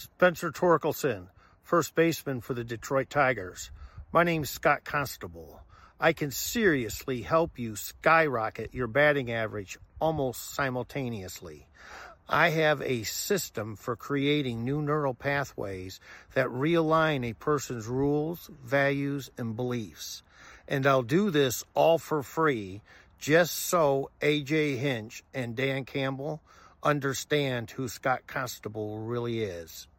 Spencer Torkelson, first baseman for the Detroit Tigers. My name's Scott Constable. I can seriously help you skyrocket your batting average almost simultaneously. I have a system for creating new neural pathways that realign a person's rules, values, and beliefs. And I'll do this all for free, just so AJ Hinch and Dan Campbell understand who Scott Constable really is.